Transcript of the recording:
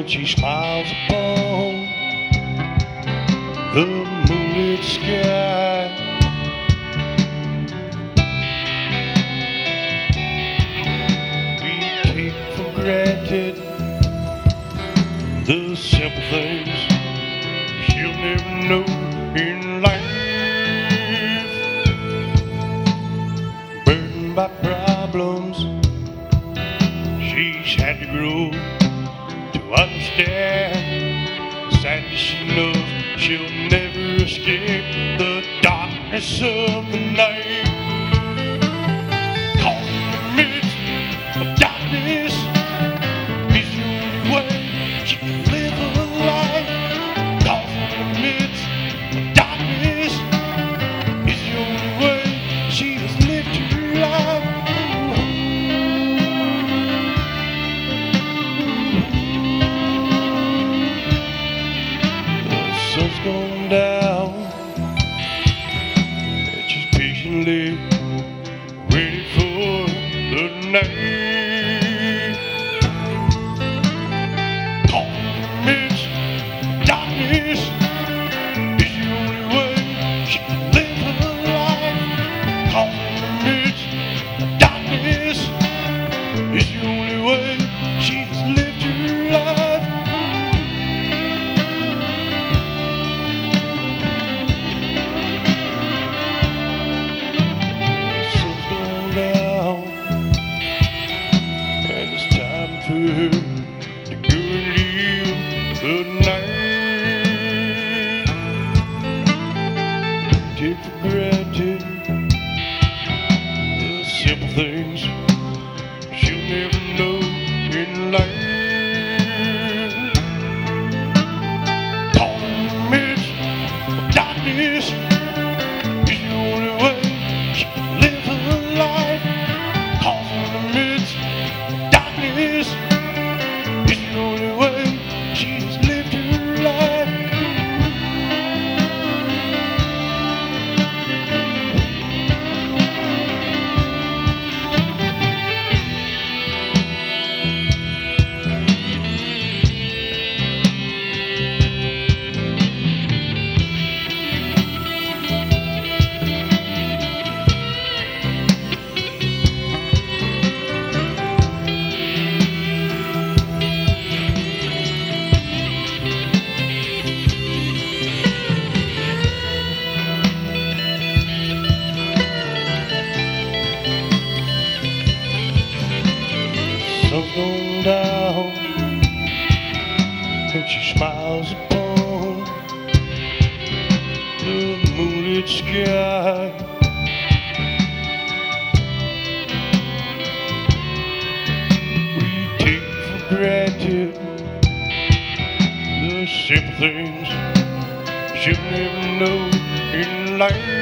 when she smiles upon the moonlit sky. We take for granted the simple things she'll never know in life. Burdened by problems she's had to grow to understand. Sadly she knows she'll never escape the darkness of the night. Caught in the midst of darkness is the only way she can live her life. Caught in the midst of darkness is the only way she has lived her life. Sun's gone down and she's patiently waiting for the night. Caught in the midst of darkness is the only way she can live her life. Caught in the midst of darkness is the only way she has lived her life. To go and live the night. Take for granted the simple things she'll never know in life. Caught in the midst of darkness is the only way she can live her life. Caught in the midst of darkness is the only way she's lived her life. Sun's gone down and she smiles upon the moonlit sky. We take for granted the simple things she'll never know in life.